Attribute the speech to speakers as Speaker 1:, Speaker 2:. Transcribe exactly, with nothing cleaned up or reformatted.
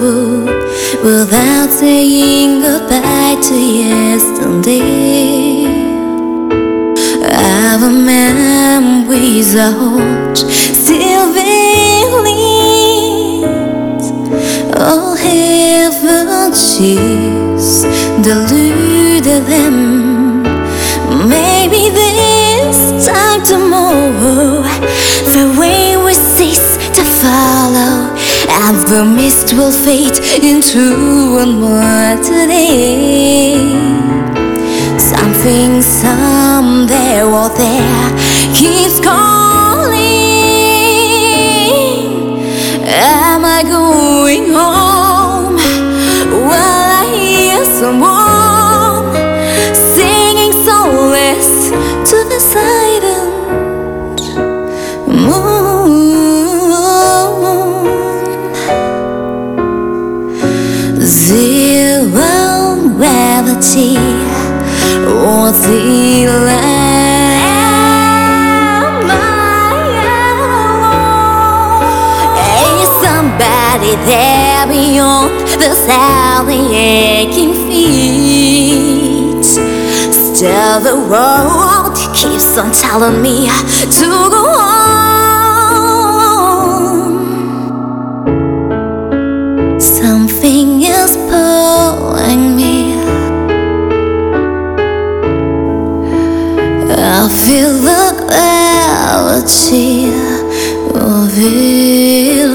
Speaker 1: without saying goodbye to yesterday. Our memories are hot, still valid. Oh, heaven cheers deluded them. Maybe this time tomorrow the way will cease to follow, and the mist will fade into one more today. Something someday or there keeps calling. Am I going home? Will I hear someone singing songless to the silent moon? Zero gravity or the land. Am I alone? Is somebody there beyond the sound the aching feet? Still the world keeps on telling me to go on. Something is pulling me. I feel the gravity of it